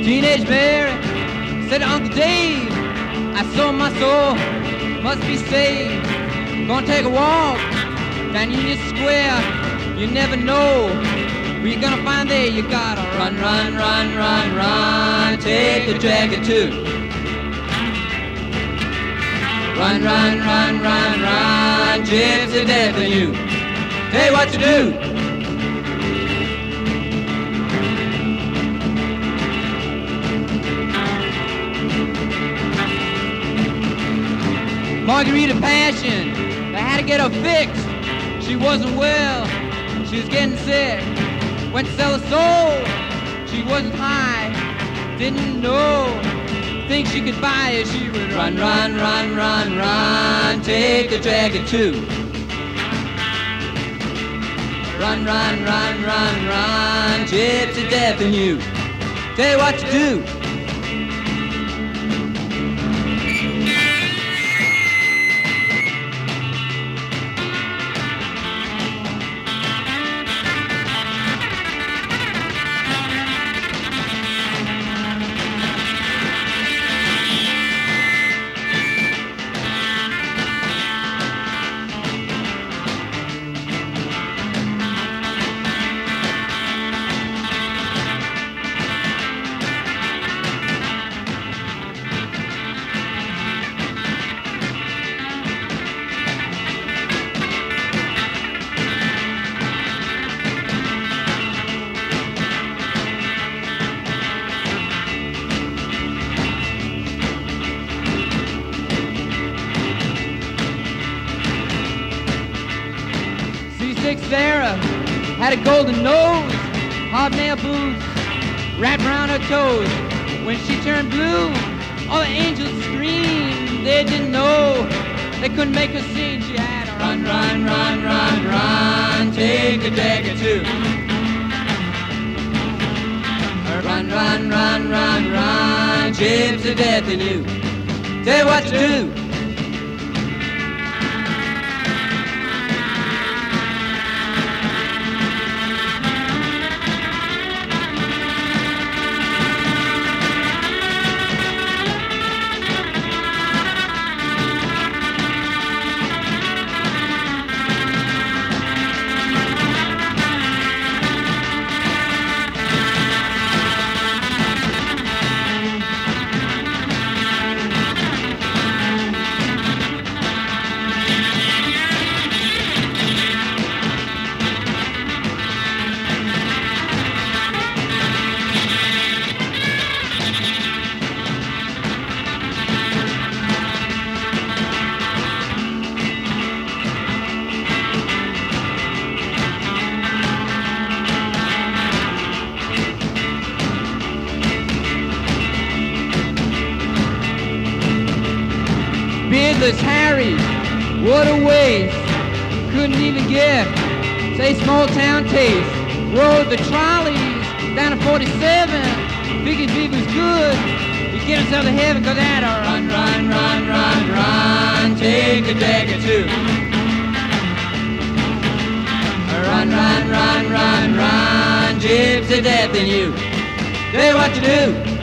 Teenage Mary said to Uncle Dave, I sold my soul, must be saved. Gonna take a walk down Union Square. You never know where you're gonna find there. You gotta run, run, run, run, run. Take a jacket too. Run, run, run, run, run. Gypsy death in you. Tell you what to do. Margarita Passion, they had to get her fixed. She wasn't well, she was getting sick. Went to sell her soul, she wasn't high, didn't know. Think she could buy it, she would run, run, run, run, run. Take a jacket too. Run, run, run, run, run. Gypsy death in you. Tell you what to do. Sarah had a golden nose, hobnail boots wrapped around her toes. When she turned blue, all the angels screamed. They didn't know, they couldn't make her sing. She had to run, run, run, run, run. Take a jacket too. Run, run, run, run, run. Gypsy death in you. Tell you what to do. Beardless Harry, what a waste. Couldn't even get, say, small town taste. Rode the trolleys down to 47. Figured if he was good, he'd get himself to heaven. Cause that run, run, run, run, run. Take a jacket too. Run, run, run, run, run. Gypsy death in you. Tell you what to do.